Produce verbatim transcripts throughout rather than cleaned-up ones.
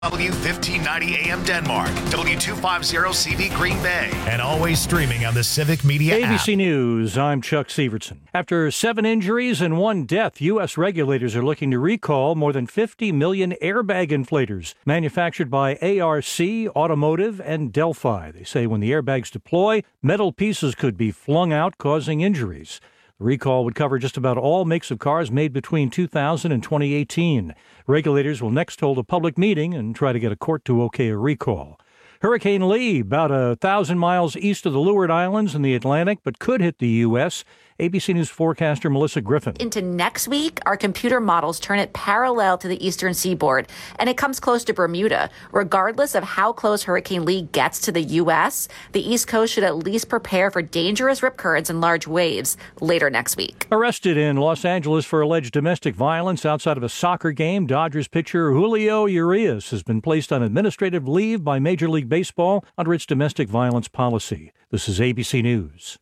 W fifteen ninety A M Denmark, W two fifty C V Green Bay, and always streaming on the Civic Media app. A B C News, I'm Chuck Severson. After seven injuries and one death, U S regulators are looking to recall more than fifty million airbag inflators manufactured by A R C, Automotive, and Delphi. They say when the airbags deploy, metal pieces could be flung out, causing injuries. The recall would cover just about all makes of cars made between two thousand and twenty eighteen. Regulators will next hold a public meeting and try to get a court to okay a recall. Hurricane Lee, about a thousand miles east of the Leeward Islands in the Atlantic, but could hit the U S. A B C News forecaster Melissa Griffin. Into next week, our computer models turn it parallel to the eastern seaboard, and it comes close to Bermuda. Regardless of how close Hurricane Lee gets to the U S, the East Coast should at least prepare for dangerous rip currents and large waves later next week. Arrested in Los Angeles for alleged domestic violence outside of a soccer game, Dodgers pitcher Julio Urias has been placed on administrative leave by Major League Baseball under its domestic violence policy. This is A B C News.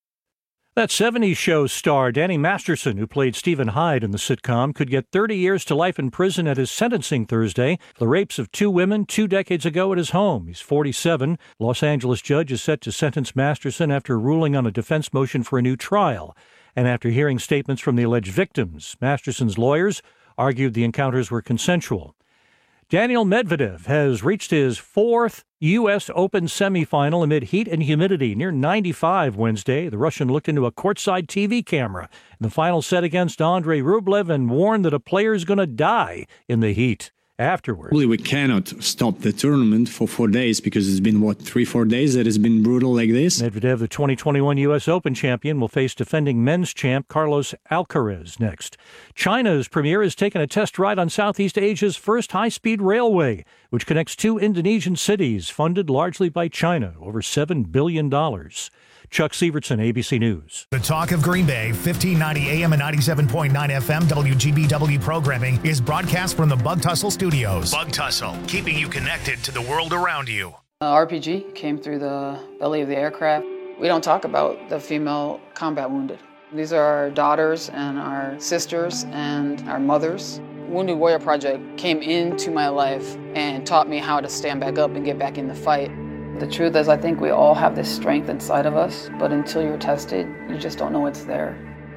That seventies show star Danny Masterson, who played Stephen Hyde in the sitcom, could get thirty years to life in prison at his sentencing Thursday for the rapes of two women two decades ago at his home. He's forty-seven. Los Angeles judge is set to sentence Masterson after ruling on a defense motion for a new trial. And after hearing statements from the alleged victims, Masterson's lawyers argued the encounters were consensual. Daniil Medvedev has reached his fourth U S Open semifinal amid heat and humidity. Near ninety-five Wednesday, the Russian looked into a courtside T V camera in the final set against Andrei Rublev and warned that a player is going to die in the heat. Afterward, we cannot stop the tournament for four days because it's been, what, three, four days that it's been brutal like this? Medvedev, the twenty twenty-one U S Open champion, will face defending men's champ Carlos Alcaraz next. China's premier has taken a test ride on Southeast Asia's first high-speed railway, which connects two Indonesian cities, funded largely by China, over seven billion dollars. Chuck Severson, A B C News. The Talk of Green Bay, fifteen ninety A M and ninety-seven point nine F M W G B W programming is broadcast from the Bug Tussle Studios. Bug Tussle, keeping you connected to the world around you. Uh, R P G came through the belly of the aircraft. We don't talk about the female combat wounded. These are our daughters and our sisters and our mothers. Wounded Warrior Project came into my life and taught me how to stand back up and get back in the fight. The truth is, I think we all have this strength inside of us, but until you're tested, you just don't know it's there.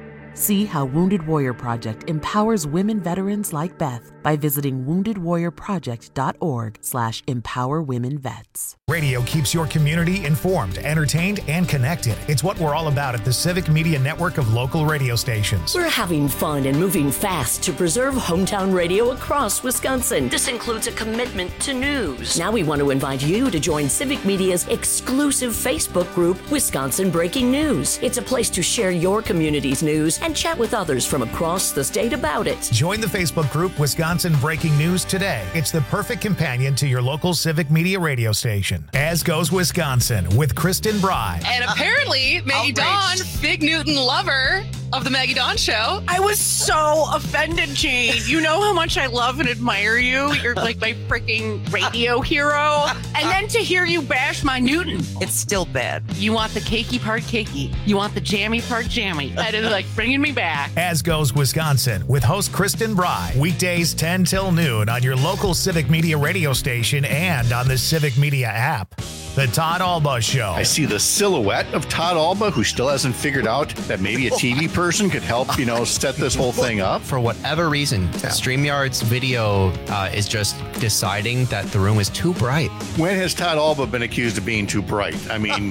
See how Wounded Warrior Project empowers women veterans like Beth by visiting wounded warrior project dot org slash empower women vets. Radio keeps your community informed, entertained, and connected. It's what we're all about at the Civic Media network of local radio stations. We're having fun and moving fast to preserve hometown radio across Wisconsin. This includes a commitment to news. Now we want to invite you to join Civic Media's exclusive Facebook group, Wisconsin Breaking News. It's a place to share your community's news and chat with others from across the state about it. Join the Facebook group Wisconsin Breaking News today. It's the perfect companion to your local Civic Media radio station. As Goes Wisconsin with Kristen Bry. And apparently, Maggie Dawn, Big Newton lover of the Maggie Dawn Show. I was so offended, Jane. You know how much I love and admire you. You're like my freaking radio hero. And then to hear you bash my Newton. It's still bad. You want the cakey part cakey. You want the jammy part jammy. That is like bringing me back. As Goes Wisconsin with host Kristen Bry. Weekdays ten till noon on your local Civic Media radio station and on the Civic Media app. The Todd Alba Show. I see the silhouette of Todd Alba, who still hasn't figured out that maybe a T V person could help, you know, set this whole thing up. For whatever reason, yeah. StreamYard's video uh, is just deciding that the room is too bright. When has Todd Alba been accused of being too bright? I mean,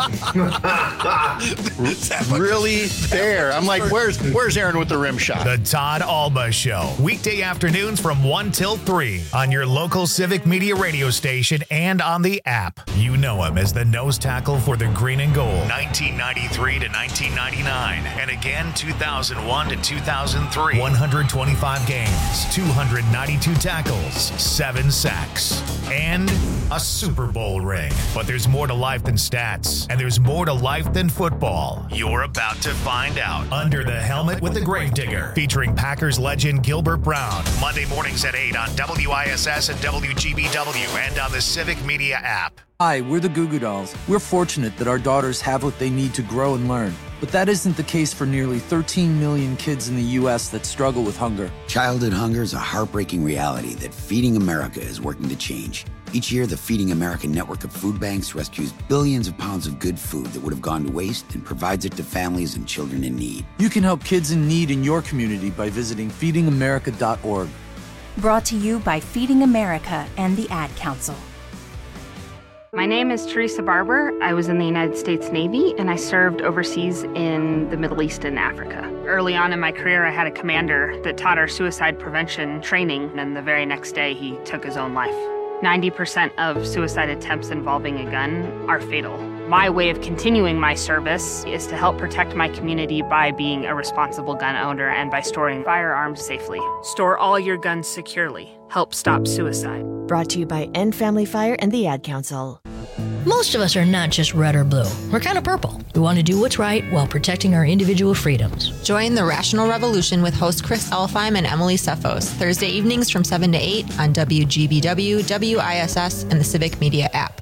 really there. I'm like, where's where's Aaron with the rim shot? The Todd Alba Show. Weekday afternoons from one till three on your local Civic Media radio station and on the app. You know him as the nose tackle for the green and gold. nineteen ninety-three to nineteen ninety-nine. And again, two thousand one to two thousand three. one hundred twenty-five games, two hundred ninety-two tackles, seven sacks, and a Super Bowl ring. But there's more to life than stats, and there's more to life than football. You're about to find out. Under the Helmet with the Gravedigger, featuring Packers legend Gilbert Brown. Monday mornings at eight on W I S S and W G B W and on the Civic Media app. Hi, we're the Goo Goo Dolls. We're fortunate that our daughters have what they need to grow and learn. But that isn't the case for nearly thirteen million kids in the U S that struggle with hunger. Childhood hunger is a heartbreaking reality that Feeding America is working to change. Each year, the Feeding America network of food banks rescues billions of pounds of good food that would have gone to waste and provides it to families and children in need. You can help kids in need in your community by visiting feeding america dot org. Brought to you by Feeding America and the Ad Council. My name is Teresa Barber. I was in the United States Navy, and I served overseas in the Middle East and Africa. Early on in my career, I had a commander that taught our suicide prevention training, and the very next day, he took his own life. ninety percent of suicide attempts involving a gun are fatal. My way of continuing my service is to help protect my community by being a responsible gun owner and by storing firearms safely. Store all your guns securely. Help stop suicide. Brought to you by End Family Fire and the Ad Council. Most of us are not just red or blue. We're kind of purple. We want to do what's right while protecting our individual freedoms. Join the Rational Revolution with host Chris Elfheim and Emily Cephos, Thursday evenings from seven to eight on W G B W, W I S S, and the Civic Media app.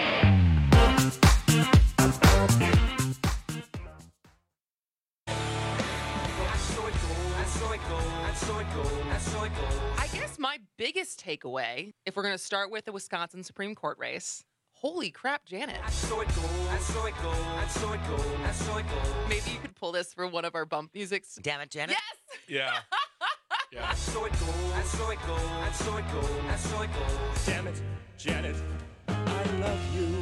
I guess my biggest takeaway, if we're going to start with the Wisconsin Supreme Court race, holy crap, Janet. Maybe you could pull this for one of our bump musics. Damn it, Janet. Yes! Yeah. Yeah. Damn it, Janet. I love you.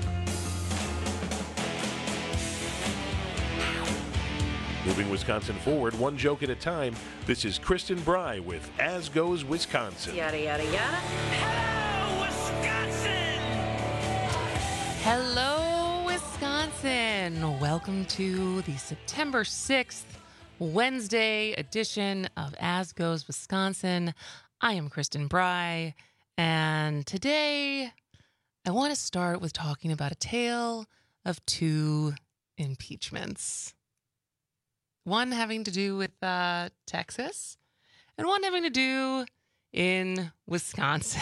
Moving Wisconsin forward, one joke at a time. This is Kristen Bry with As Goes Wisconsin. Yada, yada, yada. Hello, Wisconsin! Hello, Wisconsin. Welcome to the September sixth, Wednesday edition of As Goes Wisconsin. I am Kristen Bry, and today I want to start with talking about a tale of two impeachments. One having to do with uh, Texas, and one having to do in Wisconsin.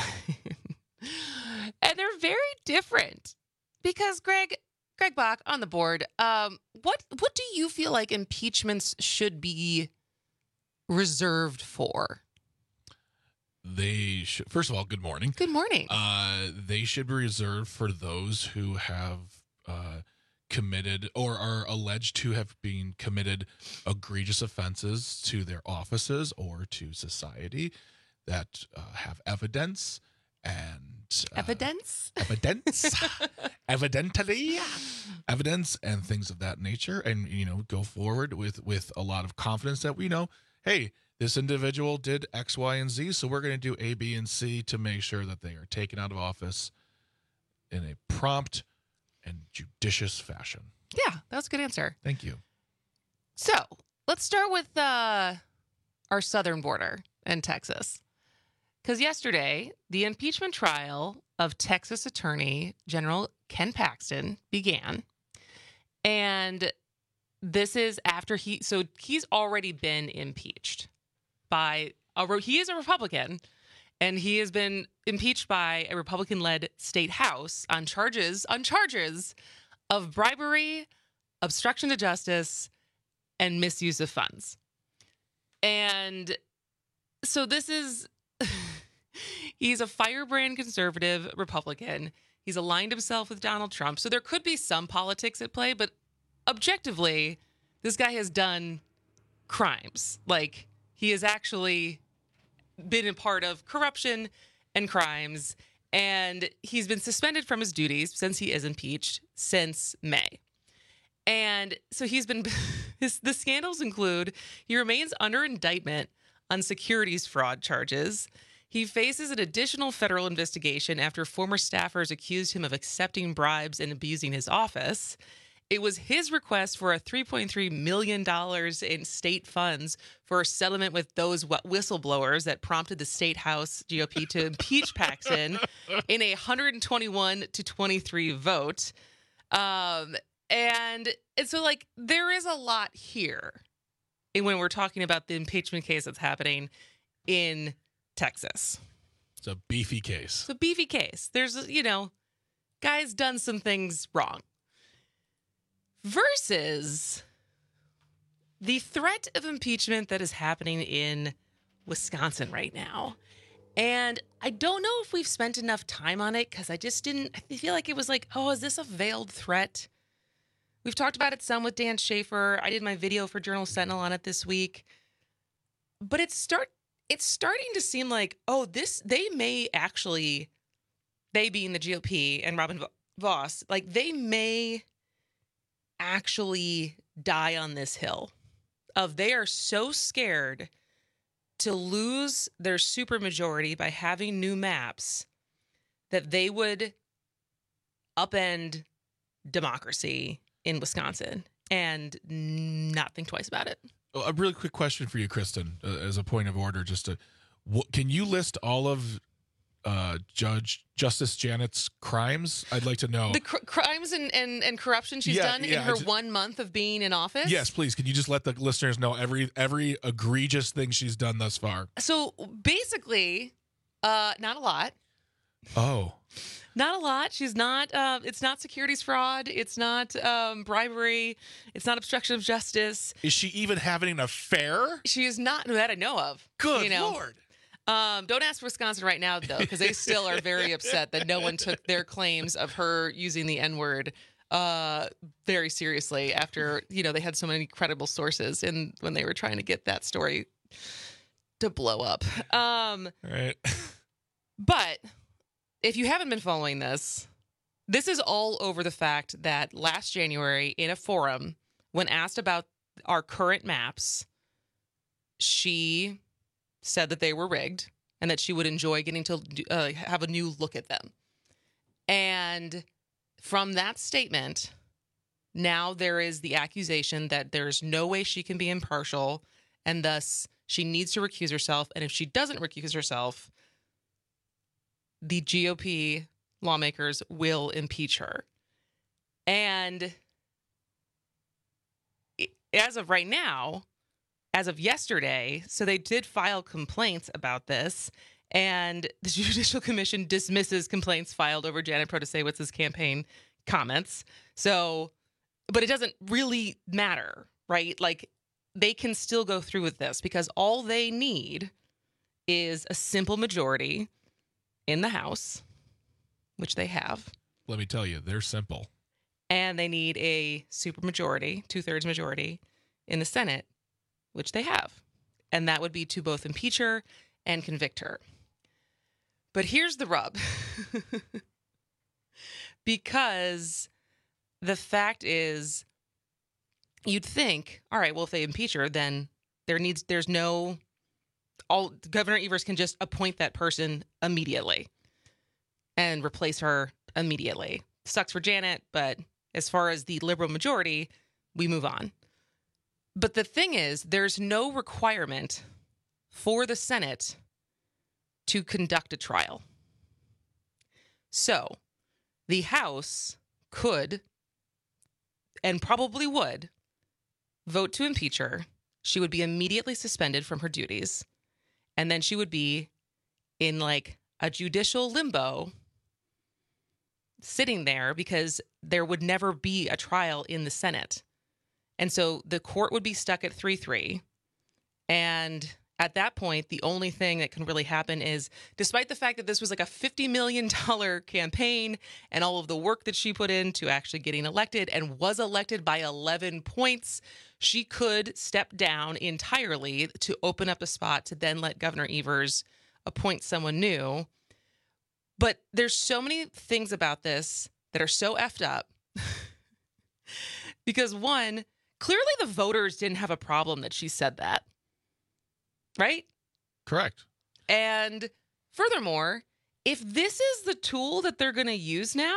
And they're very different because Greg, Greg Bach on the board. Um, what what do you feel like impeachments should be reserved for? They should. First of all, good morning. Good morning. Uh, they should be reserved for those who have uh, committed or are alleged to have been committed egregious offenses to their offices or to society that uh, have evidence and uh, evidence, evidence, evidently, evidence, and things of that nature, and you know, go forward with with a lot of confidence that we know, hey, this individual did X, Y, and Z, so we're going to do A, B, and C to make sure that they are taken out of office in a prompt and judicious fashion. Yeah, that was a good answer. Thank you. So let's start with uh, our southern border in Texas. Because yesterday, the impeachment trial of Texas Attorney General Ken Paxton began. And this is after he, so he's already been impeached by, a, he is a Republican, and he has been impeached by a Republican-led state house on charges, on charges of bribery, obstruction to justice, and misuse of funds. And so this is, he's a firebrand conservative Republican. He's aligned himself with Donald Trump. So there could be some politics at play, but objectively, this guy has done crimes. Like, he has actually been a part of corruption and crimes, and he's been suspended from his duties since he is impeached since May. And so he's been, his, the scandals include, he remains under indictment on securities fraud charges. He faces an additional federal investigation after former staffers accused him of accepting bribes and abusing his office. It was his request for a three point three million dollars in state funds for a settlement with those whistleblowers that prompted the state House G O P to impeach Paxton in a one hundred twenty-one to twenty-three vote. Um, and, and so, like, there is a lot here when we're talking about the impeachment case that's happening in Texas. It's a beefy case. It's a beefy case. There's, you know, guy's done some things wrong. Versus the threat of impeachment that is happening in Wisconsin right now. And I don't know if we've spent enough time on it because I just didn't, I feel like it was like, oh, is this a veiled threat? We've talked about it some with Dan Schaefer. I did my video for Journal Sentinel on it this week. But it's start it's starting to seem like, oh, this, they may actually, they being the G O P and Robin Vos, like they may actually die on this hill of they are so scared to lose their supermajority by having new maps that they would upend democracy in Wisconsin and not think twice about it. A really quick question for you, Kristen, uh, as a point of order. Just to, what, can you list all of uh, Judge Justice Janet's crimes? I'd like to know the cr- crimes and, and, and corruption she's Yeah, done yeah, in her just- one month of being in office. Yes, please. Can you just let the listeners know every every egregious thing she's done thus far? So basically, uh, not a lot. Oh. Not a lot. She's not, uh, it's not securities fraud. It's not um, bribery. It's not obstruction of justice. Is she even having an affair? She is not, that I know of. Good you know? Lord. Um, don't ask Wisconsin right now, though, because they still are very upset that no one took their claims of her using the N-word uh, very seriously after, you know, they had so many credible sources in when they were trying to get that story to blow up. Um, right. But if you haven't been following this, this is all over the fact that last January in a forum, when asked about our current maps, she said that they were rigged and that she would enjoy getting to uh, have a new look at them. And from that statement, now there is the accusation that there's no way she can be impartial, and thus she needs to recuse herself. And if she doesn't recuse herself, the G O P lawmakers will impeach her. And as of right now, as of yesterday, so they did file complaints about this, and the Judicial Commission dismisses complaints filed over Janet Protasewicz's campaign comments. So, but it doesn't really matter, right? Like, they can still go through with this because all they need is a simple majority in the House, which they have. Let me tell you, they're simple. And they need a supermajority, two-thirds majority in the Senate, which they have. And that would be to both impeach her and convict her. But here's the rub. Because the fact is, you'd think, all right, well, if they impeach her, then there needs, there's no, all Governor Evers can just appoint that person immediately and replace her immediately. Sucks for Janet, but as far as the liberal majority, we move on. But the thing is, there's no requirement for the Senate to conduct a trial. So the House could, and probably would, vote to impeach her. She would be immediately suspended from her duties. And then she would be in like a judicial limbo sitting there because there would never be a trial in the Senate. And so the court would be stuck at three three. And at that point, the only thing that can really happen is, despite the fact that this was like a fifty million dollars campaign and all of the work that she put into actually getting elected and was elected by eleven points, she could step down entirely to open up a spot to then let Governor Evers appoint someone new. But there's so many things about this that are so effed up. Because one, clearly the voters didn't have a problem that she said that. Right? Correct. And furthermore, if this is the tool that they're going to use now,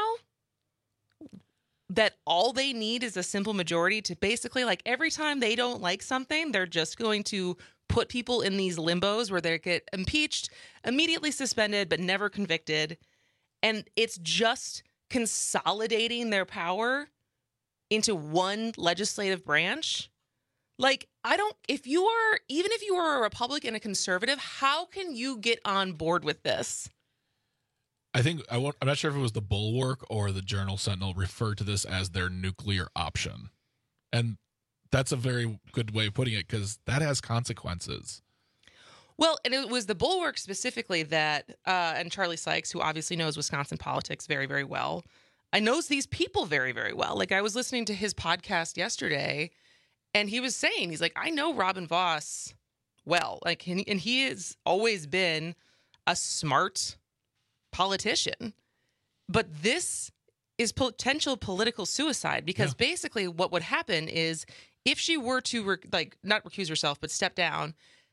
that all they need is a simple majority to basically, like, every time they don't like something, they're just going to put people in these limbos where they get impeached, immediately suspended, but never convicted. And it's just consolidating their power into one legislative branch. Like, I don't, if you are, even if you are a Republican and a conservative, how can you get on board with this? I think, I won't, I'm not sure if it was the Bulwark or the Journal Sentinel referred to this as their nuclear option. And That's a very good way of putting it, because that has consequences. Well, and it was the Bulwark specifically that, uh, and Charlie Sykes, who obviously knows Wisconsin politics very, very well, I knows these people very, very well. Like, I was listening to his podcast yesterday, and he was saying, he's like, I know Robin Vos well. Like, and he, and he has always been a smart politician. But this is potential political suicide, because yeah. basically what would happen is if she were to, rec- like, not recuse herself, but step down,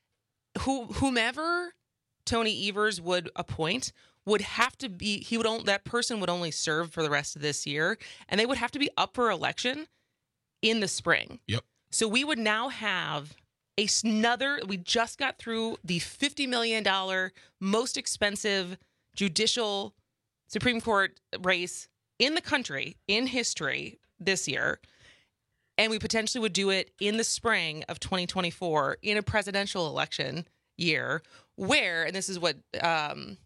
who whomever Tony Evers would appoint would have to be, he would only, that person would only serve for the rest of this year, and they would have to be up for election in the spring. Yep. So we would now have a, another, we just got through the fifty million dollars most expensive judicial Supreme Court race in the country, in history this year. And we potentially would do it in the spring of twenty twenty-four in a presidential election year where, and this is what um,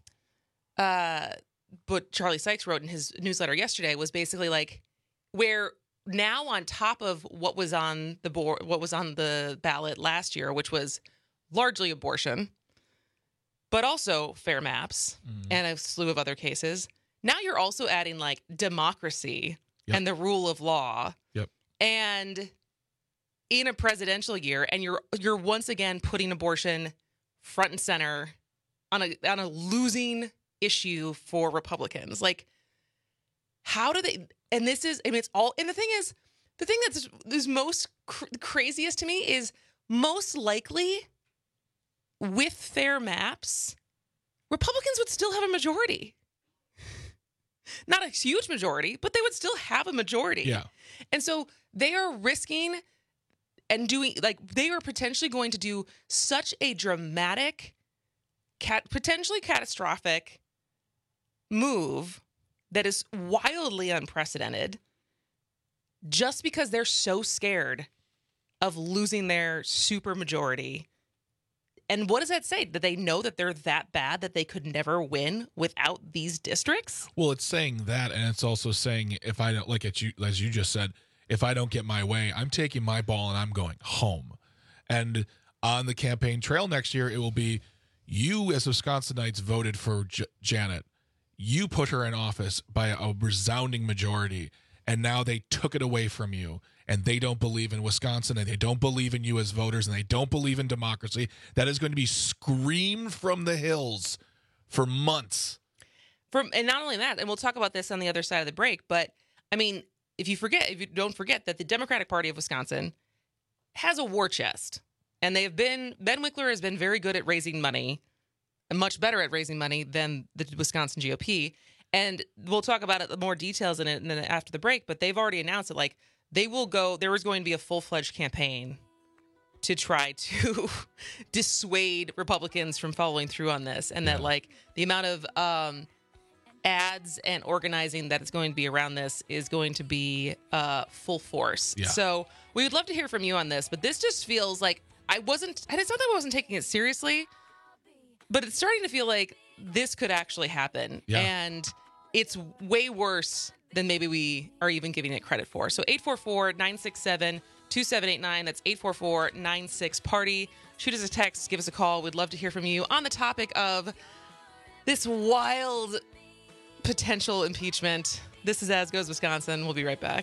uh, what Charlie Sykes wrote in his newsletter yesterday, was basically like, where now on top of what was on the board, what was on the ballot last year, which was largely abortion, but also fair maps mm-hmm. and a slew of other cases. Now you're also adding like democracy yep. and the rule of law. Yep. And in a presidential year, and you're you're once again putting abortion front and center on a on a losing issue for Republicans. Like, how do they? And this is, I mean, it's all. And the thing is, the thing that's is most cr- craziest to me is most likely with fair maps, Republicans would still have a majority. Not a huge majority, but they would still have a majority. Yeah. And so they are risking and doing, like, they are potentially going to do such a dramatic, cat, potentially catastrophic move that is wildly unprecedented just because they're so scared of losing their supermajority. And what does that say? That they know that they're that bad that they could never win without these districts? Well, it's saying that, and it's also saying, if I don't, like it, you, as you just said, if I don't get my way, I'm taking my ball and I'm going home. And on the campaign trail next year, it will be, you as Wisconsinites voted for J- Janet. You put her in office by a resounding majority, and now they took it away from you. And they don't believe in Wisconsin, and they don't believe in you as voters, and they don't believe in democracy. That is going to be screamed from the hills for months. From and not only that, and we'll talk about this on the other side of the break, but I mean, if you forget, if you don't forget that the Democratic Party of Wisconsin has a war chest, and they have been, Ben Winkler has been very good at raising money, and much better at raising money than the Wisconsin G O P. And we'll talk about it, more details in it and then after the break, but they've already announced that, like, they will go, there is going to be a full-fledged campaign to try to dissuade Republicans from following through on this. And yeah. that, like, the amount of um, ads and organizing that is going to be around this is going to be uh, full force. Yeah. So we would love to hear from you on this, but this just feels like I wasn't, and it's not that I wasn't taking it seriously, but it's starting to feel like this could actually happen. Yeah. And it's way worse than maybe we are even giving it credit for. So eight four four, nine six seven, two seven eight nine. That's eight four four, nine six, party. Shoot us a text. Give us a call. We'd love to hear from you on the topic of this wild potential impeachment. This is As Goes Wisconsin. We'll be right back.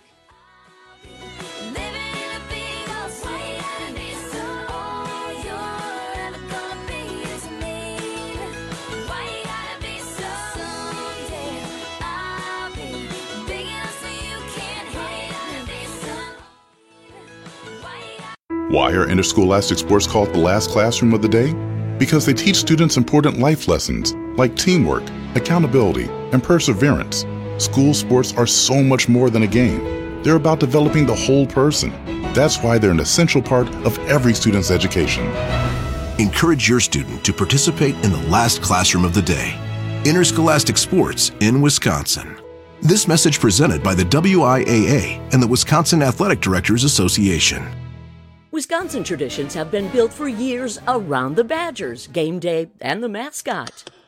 Why are interscholastic sports called the last classroom of the day? Because they teach students important life lessons like teamwork, accountability, and perseverance. School sports are so much more than a game. They're about developing the whole person. That's why they're an essential part of every student's education. Encourage your student to participate in the last classroom of the day. Interscholastic sports in Wisconsin. This message presented by the W I A A and the Wisconsin Athletic Directors Association. Wisconsin traditions have been built for years around the Badgers, game day, and the mascot.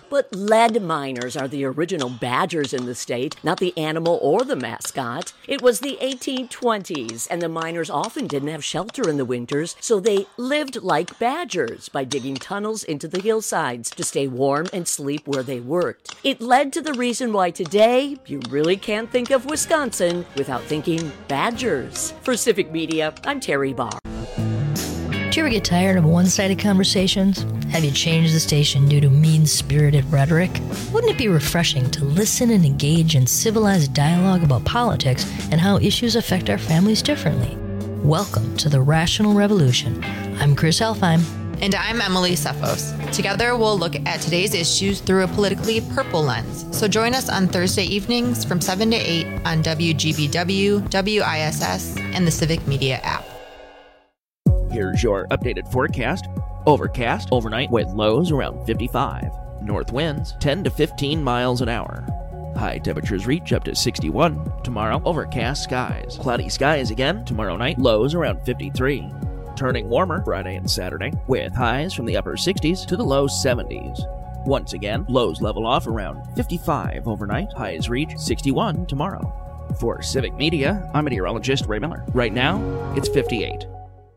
But lead miners are the original badgers in the state, not the animal or the mascot. It was the eighteen twenties, and the miners often didn't have shelter in the winters, so they lived like badgers by digging tunnels into the hillsides to stay warm and sleep where they worked. It led to the reason why today you really can't think of Wisconsin without thinking badgers. For Civic Media, I'm Terry Barr. Do you ever get tired of one-sided conversations? Have you changed the station due to mean-spirited rhetoric? Wouldn't it be refreshing to listen and engage in civilized dialogue about politics and how issues affect our families differently? Welcome to the Rational Revolution. I'm Chris Elfheim. And I'm Emily Sefos. Together, we'll look at today's issues through a politically purple lens. So join us on Thursday evenings from seven to eight on W G B W, W I S S, and the Civic Media app. Here's your updated forecast. Overcast overnight with lows around fifty-five. North winds ten to fifteen miles an hour. High temperatures reach up to sixty-one. Tomorrow, overcast skies. Cloudy skies again tomorrow night, lows around fifty-three. Turning warmer Friday and Saturday, with highs from the upper sixties to the low seventies. Once again, lows level off around fifty-five overnight, highs reach sixty-one tomorrow. For Civic Media, I'm meteorologist Ray Miller. Right now, it's fifty-eight.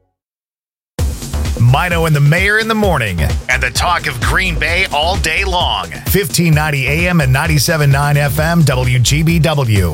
Mino and the Mayor in the morning, and the talk of Green Bay all day long. fifteen ninety A M and ninety-seven point nine F M W G B W.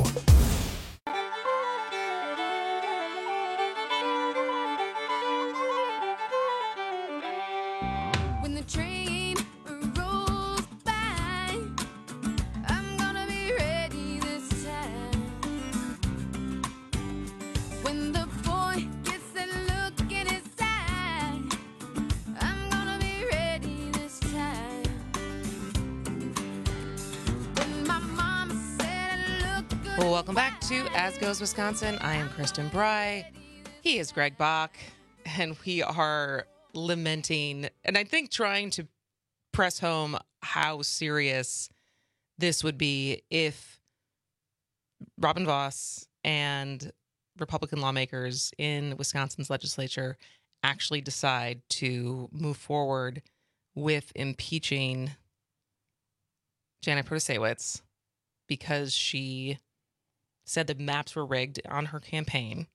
Welcome back to As Goes Wisconsin. I am Kristen Bry. He is Greg Bach, and we are lamenting and I think trying to press home how serious this would be if Robin Vos and Republican lawmakers in Wisconsin's legislature actually decide to move forward with impeaching Janet Protasiewicz because she said the maps were rigged on her campaign,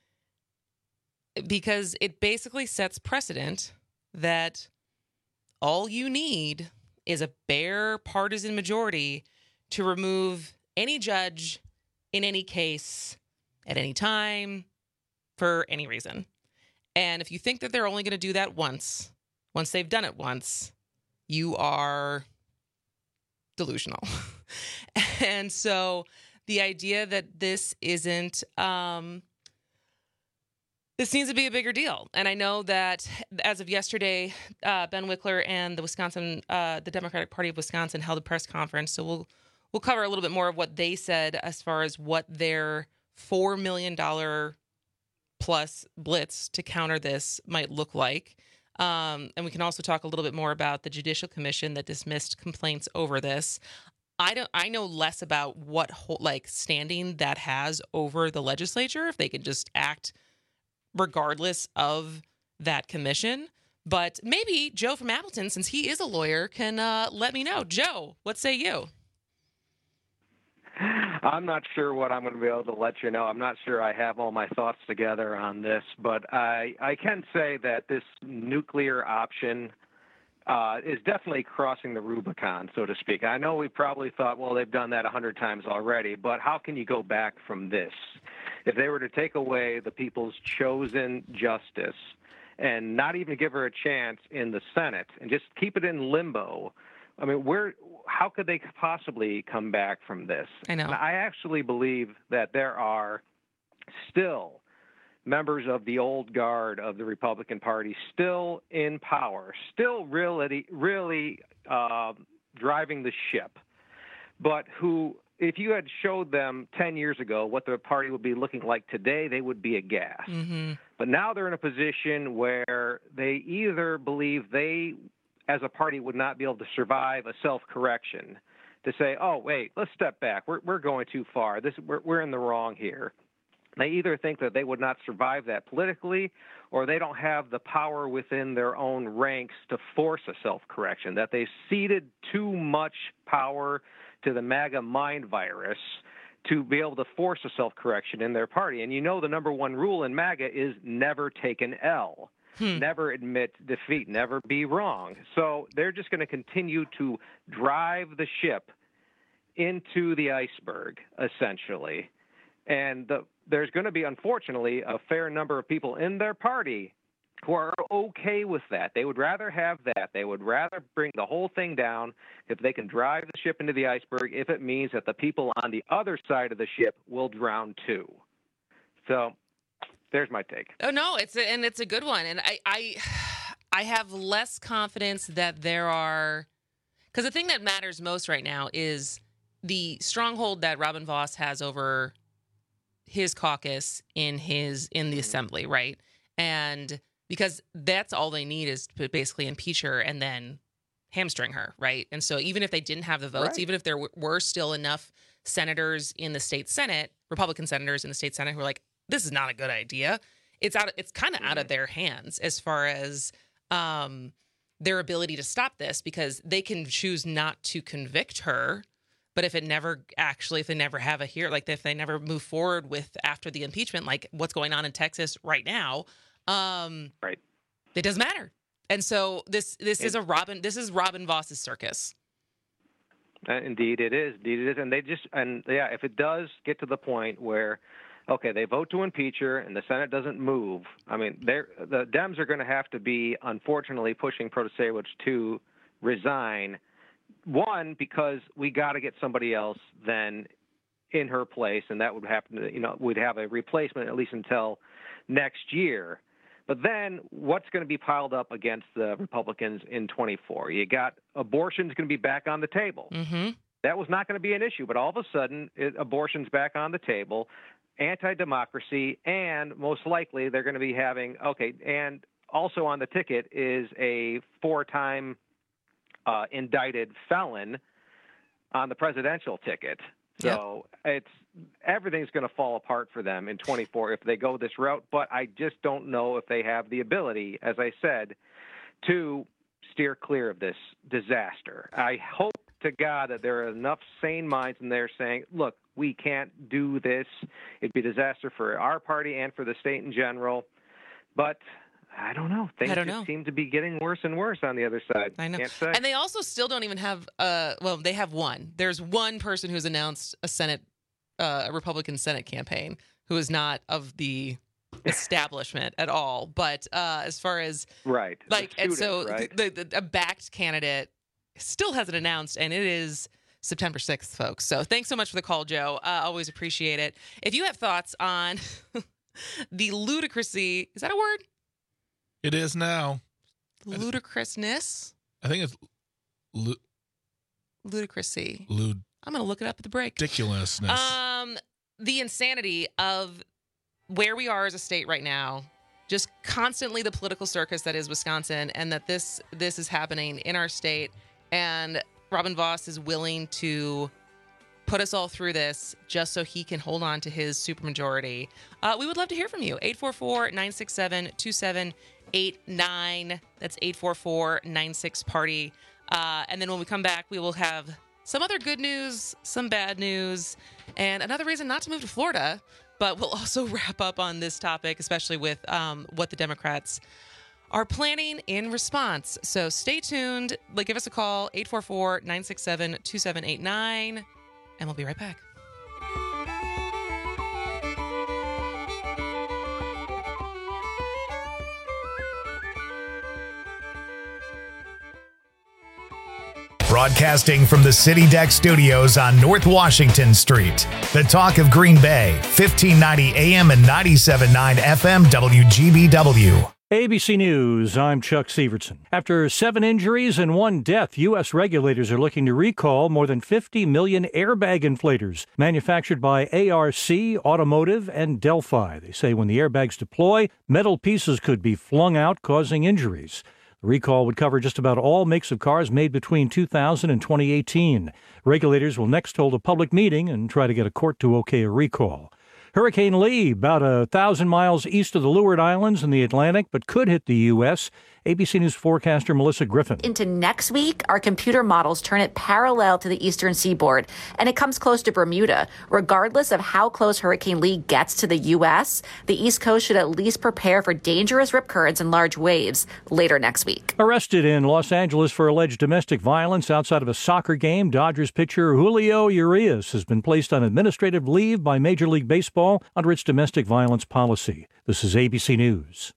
because it basically sets precedent that all you need is a bare partisan majority to remove any judge in any case at any time for any reason. And if you think that they're only going to do that once, once they've done it once, you are delusional. And so the idea that this isn't, um, this needs to be a bigger deal. And I know that as of yesterday, uh, Ben Wickler and the Wisconsin, uh, the Democratic Party of Wisconsin held a press conference. So we'll we'll cover a little bit more of what they said as far as what their four million dollars plus blitz to counter this might look like. Um, and we can also talk a little bit more about the Judicial Commission that dismissed complaints over this. I don't. I know less about what whole, like standing that has over the legislature, if they can just act regardless of that commission. But maybe Joe from Appleton, since he is a lawyer, can uh, let me know. Joe, what say you? I'm not sure what I'm going to be able to let you know. I'm not sure I have all my thoughts together on this, but I I can say that this nuclear option Uh, is definitely crossing the Rubicon, so to speak. I know we probably thought, well, they've done that a hundred times already, but how can you go back from this? If they were to take away the people's chosen justice and not even give her a chance in the Senate and just keep it in limbo, I mean, where? How could they possibly come back from this? I know. And I actually believe that there are still members of the old guard of the Republican Party still in power, still really, really uh, driving the ship, but who, if you had showed them ten years ago what the party would be looking like today, they would be aghast. Mm-hmm. But now they're in a position where they either believe they, as a party, would not be able to survive a self-correction to say, oh, wait, let's step back. We're, we're going too far. This, we're, we're in the wrong here. They either think that they would not survive that politically, or they don't have the power within their own ranks to force a self-correction, that they've ceded too much power to the MAGA mind virus to be able to force a self-correction in their party. And you know the number one rule in MAGA is never take an L, hmm. never admit defeat, never be wrong. So they're just going to continue to drive the ship into the iceberg, essentially. And the, there's going to be, unfortunately, a fair number of people in their party who are okay with that. They would rather have that. They would rather bring the whole thing down if they can drive the ship into the iceberg, if it means that the people on the other side of the ship will drown too. So there's my take. Oh, no, it's a, and it's a good one. And I, I, I have less confidence that there are, because the thing that matters most right now is the stronghold that Robin Vos has over his caucus in his in the assembly, right? And because that's all they need is to basically impeach her and then hamstring her, right? And so even if they didn't have the votes, right. even if there w- were still enough senators in the state Senate, Republican senators in the state Senate who are like, this is not a good idea, it's out. It's kind of mm-hmm. out of their hands as far as um, their ability to stop this, because they can choose not to convict her. But if it never actually, if they never have a hearing, like if they never move forward with after the impeachment, like what's going on in Texas right now, um, right, it doesn't matter. And so this this it, is a Robin, this is Robin Vos's circus. Indeed, it is. Indeed, it is. And they just, and yeah, if it does get to the point where, okay, they vote to impeach her and the Senate doesn't move, I mean, they're, the Dems are going to have to be, unfortunately, pushing Protasevich to resign. One, because we got to get somebody else then in her place, and that would happen to, you know, we'd have a replacement at least until next year. But then what's going to be piled up against the Republicans in twenty-four? You got abortion's going to be back on the table. Mm-hmm. That was not going to be an issue, but all of a sudden it, abortion's back on the table, anti-democracy, and most likely they're going to be having, okay, and also on the ticket is a four-time Uh, indicted felon on the presidential ticket. So yep. it's everything's going to fall apart for them in twenty-four if they go this route. But I just don't know if they have the ability, as I said, to steer clear of this disaster. I hope to God that there are enough sane minds in there saying, look, we can't do this. It'd be a disaster for our party and for the state in general. But I don't know. Things I don't just know. seem to be getting worse and worse on the other side. I know. Can't say. And they also still don't even have, uh, well, they have one. There's one person who's announced a Senate, uh, a Republican Senate campaign who is not of the establishment at all. But uh, as far as, right. like, student, and so right? the, the a backed candidate still hasn't announced, and it is September sixth, folks. So thanks so much for the call, Joe. Uh, always appreciate it. If you have thoughts on the ludicrousy, is that a word? It is now. Ludicrousness? I think it's lu- ludicrousy. Lud- I'm going to look it up at the break. Ridiculousness. Um, the insanity of where we are as a state right now, just constantly the political circus that is Wisconsin, and that this this is happening in our state, and Robin Vos is willing to put us all through this just so he can hold on to his supermajority. Uh, we would love to hear from you. eight four four, nine six seven, two seven eight nine. That's eight four four, nine six, party. Uh, and then when we come back, we will have some other good news, some bad news, and another reason not to move to Florida. But we'll also wrap up on this topic, especially with um, what the Democrats are planning in response. So stay tuned. Like, give us a call, eight four four, nine six seven, two seven eight nine, and we'll be right back. Broadcasting from the City Deck Studios on North Washington Street. The talk of Green Bay, fifteen ninety A M and ninety-seven point nine F M W G B W. A B C News, I'm Chuck Severson. After seven injuries and one death, U S regulators are looking to recall more than fifty million airbag inflators manufactured by A R C, Automotive, and Delphi. They say when the airbags deploy, metal pieces could be flung out, causing injuries. The recall would cover just about all makes of cars made between two thousand and twenty eighteen. Regulators will next hold a public meeting and try to get a court to okay a recall. Hurricane Lee, about a thousand miles east of the Leeward Islands in the Atlantic, but could hit the U S A B C News forecaster Melissa Griffin. Into next week, our computer models turn it parallel to the eastern seaboard, and it comes close to Bermuda. Regardless of how close Hurricane Lee gets to the U S, the East Coast should at least prepare for dangerous rip currents and large waves later next week. Arrested in Los Angeles for alleged domestic violence outside of a soccer game, Dodgers pitcher Julio Urias has been placed on administrative leave by Major League Baseball under its domestic violence policy. This is A B C News.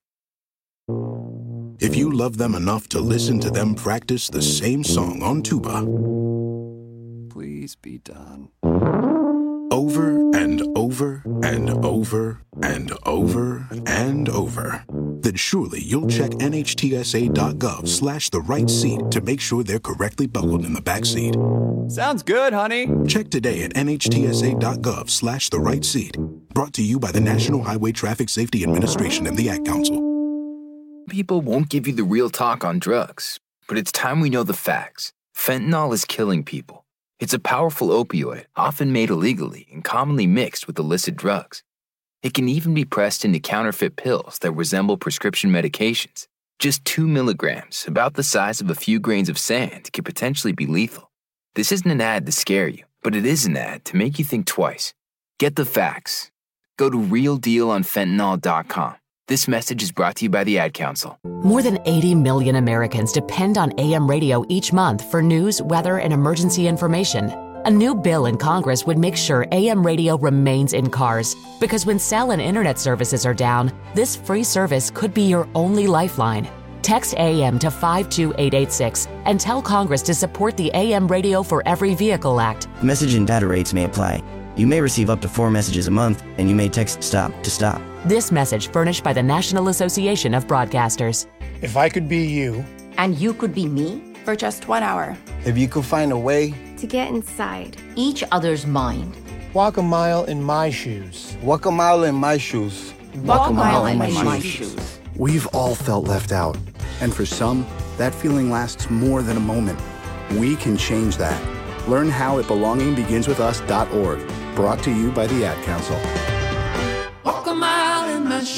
If you love them enough to listen to them practice the same song on tuba, Please be done. over and over and over and over and over, then surely you'll check nhtsa.gov slash the right seat to make sure they're correctly buckled in the back seat. Sounds good, honey. Check today at nhtsa.gov slash the right seat. Brought to you by the National Highway Traffic Safety Administration and the Ad Council. People won't give you the real talk on drugs, but it's time we know the facts. Fentanyl is killing people. It's a powerful opioid, often made illegally and commonly mixed with illicit drugs. It can even be pressed into counterfeit pills that resemble prescription medications. Just two milligrams, about the size of a few grains of sand, could potentially be lethal. This isn't an ad to scare you, but it is an ad to make you think twice. Get the facts. Go to real deal on fentanyl dot com. This message is brought to you by the Ad Council. More than eighty million Americans depend on A M radio each month for news, weather, and emergency information. A new bill in Congress would make sure A M radio remains in cars, because when cell and internet services are down, this free service could be your only lifeline. Text A M to five two eight eight six and tell Congress to support the A M Radio for Every Vehicle Act. Message and data rates may apply. You may receive up to four messages a month, and you may text STOP to stop. This message furnished by the National Association of Broadcasters. If I could be you, and you could be me, for just one hour. If you could find a way to get inside each other's mind. Walk a mile in my shoes. Walk a mile in my shoes. Walk, Walk a mile, mile in, my, in my shoes. shoes. We've all felt left out. And for some, that feeling lasts more than a moment. We can change that. Learn how at belonging begins with us dot org. Brought to you by the Ad Council. Walk a mile in my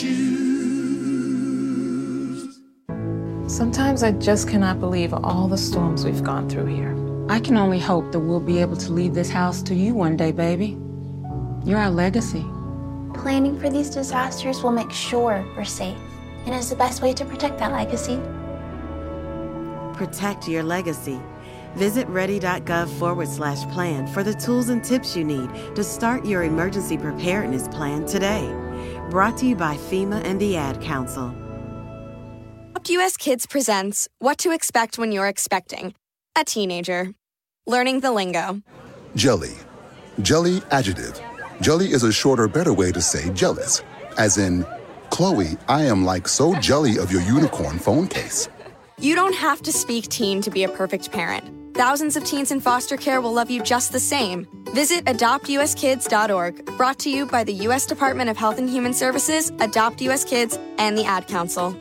shoes. Sometimes I just cannot believe all the storms we've gone through here. I can only hope that we'll be able to leave this house to you one day, baby. You're our legacy. Planning for these disasters will make sure we're safe, and is the best way to protect that legacy. Protect your legacy. Visit ready.gov forward slash plan for the tools and tips you need to start your emergency preparedness plan today. Brought to you by FEMA and the Ad Council. Adopt U S Kids presents What to Expect When You're Expecting a Teenager. Learning the lingo. Jelly. Jelly adjective. Jelly is a shorter, better way to say jealous. As in, Chloe, I am like so jelly of your unicorn phone case. You don't have to speak teen to be a perfect parent. Thousands of teens in foster care will love you just the same. Visit adopt u s kids dot org. Brought to you by the U S Department of Health and Human Services, Adopt U S Kids, and the Ad Council.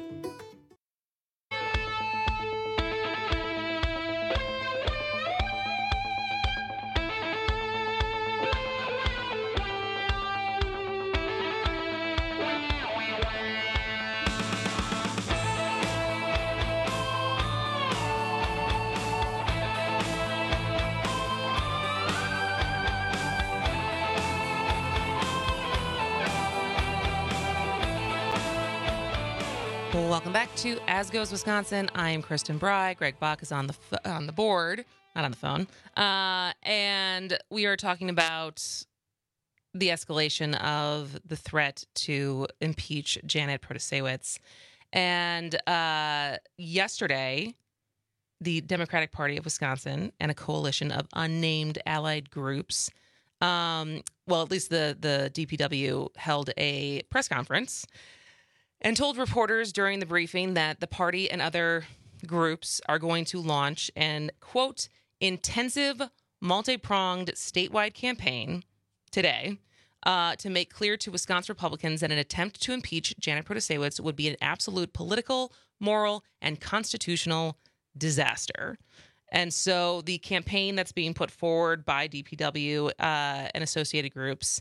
Welcome back to As Goes Wisconsin. I am Kristen Bry. Greg Bach is on the f- on the board, not on the phone, uh, and we are talking about the escalation of the threat to impeach Janet Protasiewicz. And uh, yesterday, the Democratic Party of Wisconsin and a coalition of unnamed allied groups, um, well, at least the the D P W, held a press conference and told reporters during the briefing that the party and other groups are going to launch an, quote, intensive, multi-pronged statewide campaign today uh, to make clear to Wisconsin Republicans that an attempt to impeach Janet Protasiewicz would be an absolute political, moral, and constitutional disaster. And so the campaign that's being put forward by D P W uh, and associated groups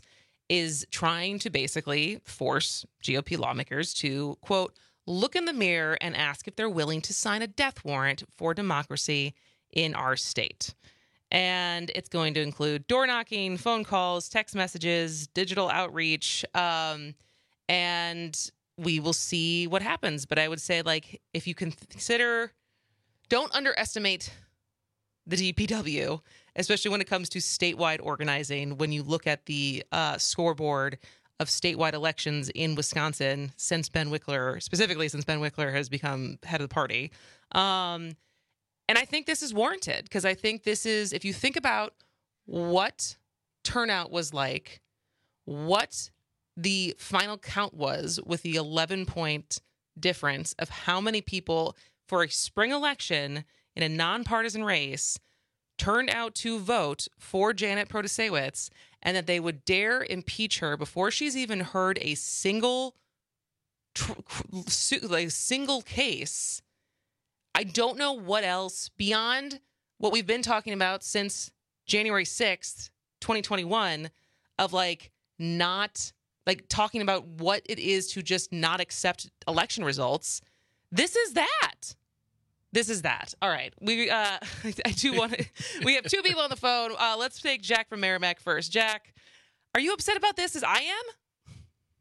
is trying to basically force G O P lawmakers to, quote, look in the mirror and ask if they're willing to sign a death warrant for democracy in our state. And it's going to include door knocking, phone calls, text messages, digital outreach, um, and we will see what happens. But I would say, like, if you can consider, don't underestimate the D P W, especially when it comes to statewide organizing. When you look at the uh, scoreboard of statewide elections in Wisconsin since Ben Wickler, specifically since Ben Wickler has become head of the party. Um, and I think this is warranted because I think this is, if you think about what turnout was like, what the final count was with the eleven point difference of how many people for a spring election in a nonpartisan race turned out to vote for Janet Protasewicz, and that they would dare impeach her before she's even heard a single tr- like single case. I don't know what else beyond what we've been talking about since January sixth, twenty twenty-one, of like not like talking about what it is to just not accept election results. This is that. This is that. All right. We uh, I do want to. We have two people on the phone. Uh, let's take Jack from Merrimack first. Jack, are you upset about this as I am?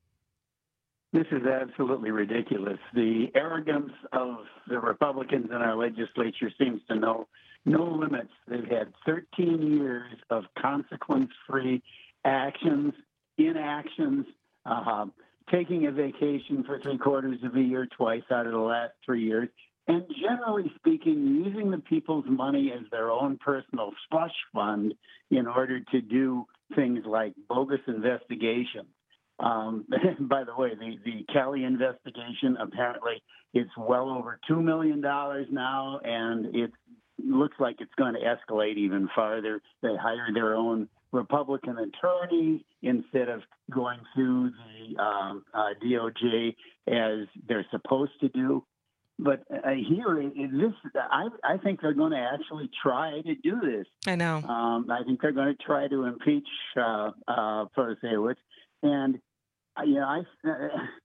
This is absolutely ridiculous. The arrogance of the Republicans in our legislature seems to know no limits. They've had thirteen years of consequence-free actions, inactions, uh, taking a vacation for three quarters of a year twice out of the last three years. And generally speaking, using the people's money as their own personal slush fund in order to do things like bogus investigations. Um, by the way, the, the Kelly investigation, apparently it's well over two million dollars now, and it looks like it's going to escalate even farther. They hired their own Republican attorney instead of going through the um, uh, D O J as they're supposed to do. But uh, here, this I, I think they're going to actually try to do this. I know. Um, I think they're going to try to impeach uh, uh, Protasewicz, and uh, you know, I uh,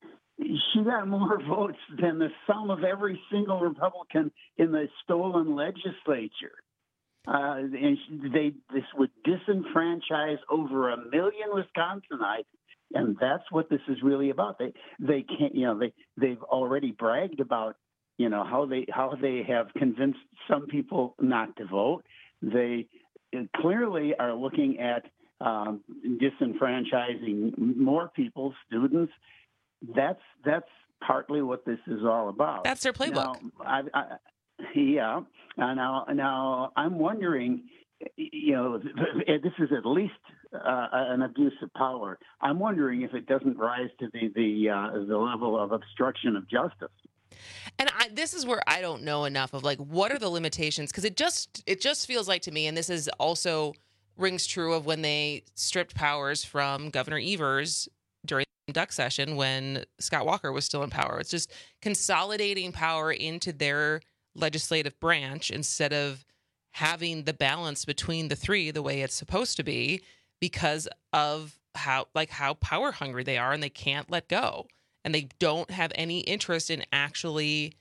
she got more votes than the sum of every single Republican in the stolen legislature. Uh, and they this would disenfranchise over a million Wisconsinites. And that's what this is really about. They they can't, you know, they they've already bragged about, you know, how they how they have convinced some people not to vote. They clearly are looking at um, disenfranchising more people, students. That's that's partly what this is all about. That's their playbook. Now, I, I, yeah. Now, now I'm wondering, you know, this is at least uh, an abuse of power. I'm wondering if it doesn't rise to the the uh, the level of obstruction of justice. And I, this is where I don't know enough of, like, what are the limitations? Because it just it just feels like to me, and this is also rings true of when they stripped powers from Governor Evers during the duck session when Scott Walker was still in power. It's just consolidating power into their legislative branch instead of having the balance between the three the way it's supposed to be, because of how like how power hungry they are, and they can't let go. And they don't have any interest in actually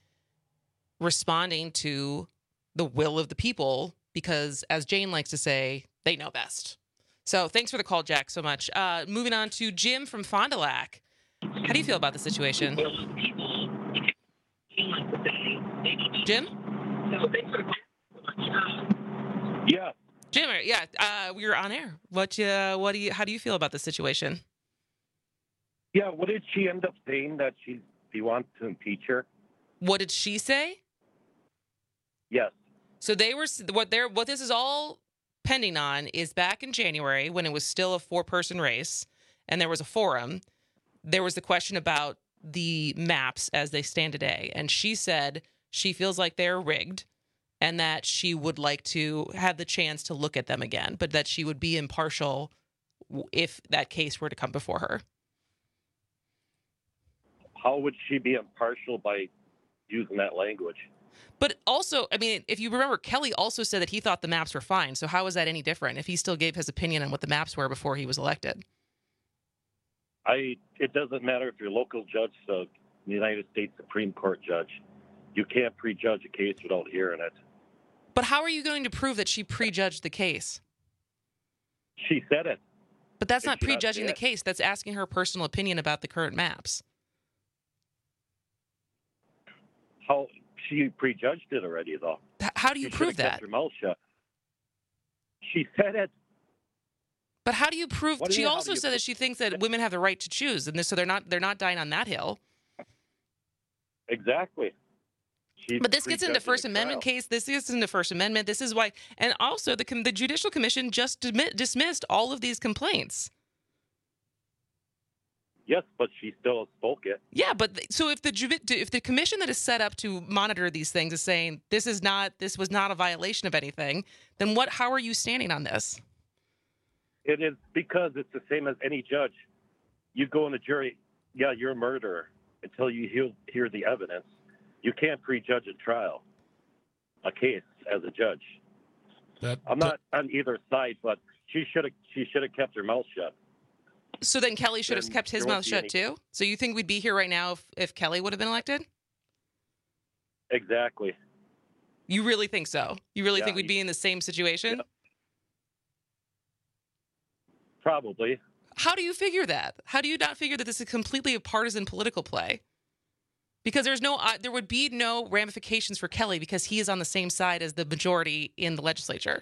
responding to the will of the people because, as Jane likes to say, they know best. So thanks for the call, Jack, so much. Uh, moving on to Jim from Fond du Lac. How do you feel about the situation? Jim? Yeah. Jim, yeah, uh, we were on air. What, uh, what do you? How do you feel about the situation? Yeah, what did she end up saying that she he wants to impeach her? What did she say? Yes. So they were what they're what this is all pending on is back in January when it was still a four-person race and there was a forum. There was the question about the maps as they stand today, and she said she feels like they're rigged and that she would like to have the chance to look at them again, but that she would be impartial if that case were to come before her. How would she be impartial by using that language? But also, I mean, if you remember, Kelly also said that he thought the maps were fine. So how is that any different if he still gave his opinion on what the maps were before he was elected? I. It doesn't matter if you're a local judge, the United States Supreme Court judge. You can't prejudge a case without hearing it. But how are you going to prove that she prejudged the case? She said it. But that's Did not she not prejudging say the it? case. That's asking her personal opinion about the current maps. How she prejudged it already, though. H- How do you She prove should've kept that? her mouth shut. She said it. But how do you prove? What do you She mean, how also do you said that prove- she thinks that women have the right to choose, and this, so they're not they're not dying on that hill. Exactly. She's But this gets into prejudging First the Amendment trial. case. This gets into First Amendment. This is why, and also the com- the Judicial Commission just dimi- dismissed all of these complaints. Yes, but she still spoke it. Yeah, but th- so if the ju- if the commission that is set up to monitor these things is saying this is not this was not a violation of anything, then what? How are you standing on this? It is because it's the same as any judge. You go in the jury, yeah, you're a murderer until you hear, hear the evidence. You can't prejudge a trial, a case as a judge. That, I'm not on either side, but she should have she should have kept her mouth shut. So then Kelly should have Then kept his there won't mouth be shut any- too. So you think we'd be here right now if, if Kelly would have been elected? Exactly. You really think so? You really Yeah, think we'd he- be in the same situation? Probably. How do you figure that? How do you not figure that this is completely a partisan political play? Because there's no, uh, there would be no ramifications for Kelly because he is on the same side as the majority in the legislature.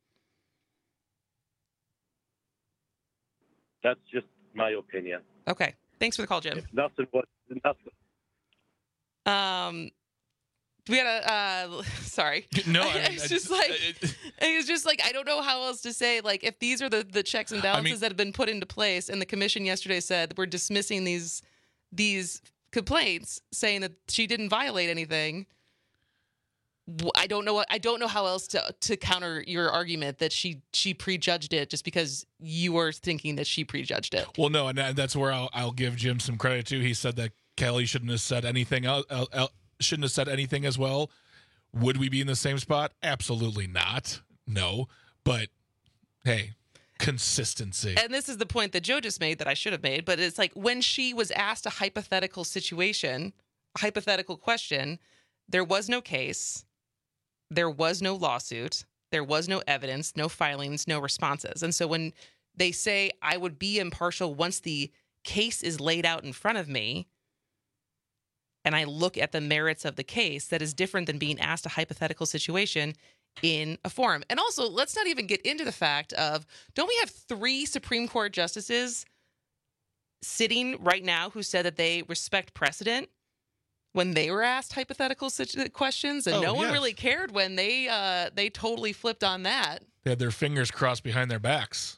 That's just my opinion. Okay, thanks for the call, Jim. If nothing was nothing. Um, we had a uh, sorry. No, I mean, it's I- just like it's just like I don't know how else to say. Like if these are the the checks and balances I mean- that have been put into place, and the commission yesterday said we're dismissing these these complaints, saying that she didn't violate anything. w- I don't know what I don't know how else to to counter your argument that she she prejudged it just because you were thinking that she prejudged it. Well, no, and that- that's where I'll, I'll give Jim some credit too. He said that Kelly shouldn't have said anything else, el- el- shouldn't have said anything as well. Would we be in the same spot? Absolutely not. No, but hey, consistency. And this is the point that Joe just made that I should have made, but it's like when she was asked a hypothetical situation, a hypothetical question, there was no case, there was no lawsuit, there was no evidence, no filings, no responses. And so when they say I would be impartial once the case is laid out in front of me and I look at the merits of the case, that is different than being asked a hypothetical situation in a forum. And also, let's not even get into the fact of, don't we have three Supreme Court justices sitting right now who said that they respect precedent when they were asked hypothetical situ- questions, and Oh, no one yes. really cared when they uh, they totally flipped on that. They had their fingers crossed behind their backs.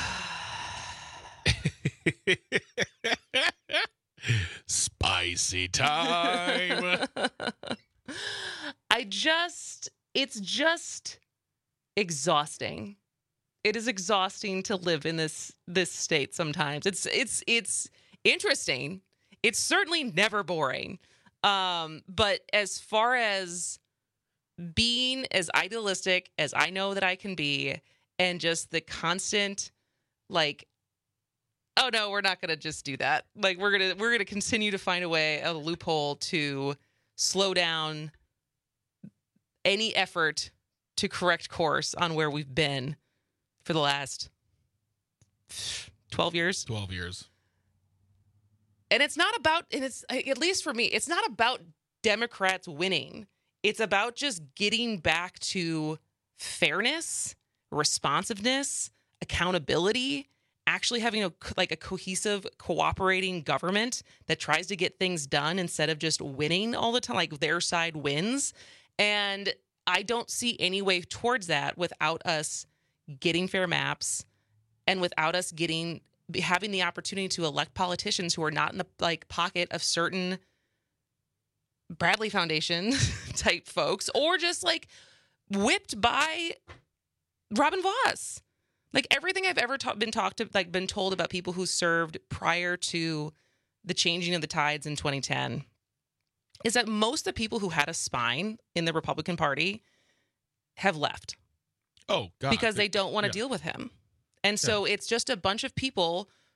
Spicy time. I just, it's just exhausting. It is exhausting to live in this this state sometimes. It's it's it's interesting. It's certainly never boring. Um, but as far as being as idealistic as I know that I can be, and just the constant, like, oh no, we're not gonna just do that. Like we're gonna we're gonna continue to find a way, a loophole to slow down any effort to correct course on where we've been for the last twelve years. twelve years. And it's not about, and it's, at least for me, it's not about Democrats winning. It's about just getting back to fairness, responsiveness, accountability, actually having a, like a cohesive, cooperating government that tries to get things done instead of just winning all the time, like their side wins. And I don't see any way towards that without us getting fair maps and without us getting having the opportunity to elect politicians who are not in the like pocket of certain Bradley Foundation type folks, or just like whipped by Robin Voss. Like everything I've ever ta- been talked to, like been told about people who served prior to the changing of the tides in twenty ten is that most of the people who had a spine in the Republican Party have left. Oh, God. Because they don't want to Yeah. deal with him. And so it's just a bunch of people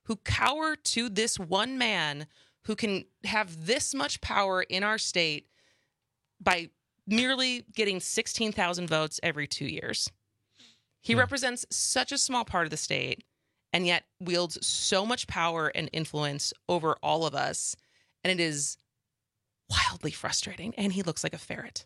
who cower to this one man who can have this much power in our state by merely getting sixteen thousand votes every two years. He yeah. represents such a small part of the state and yet wields so much power and influence over all of us. And it is wildly frustrating. And he looks like a ferret.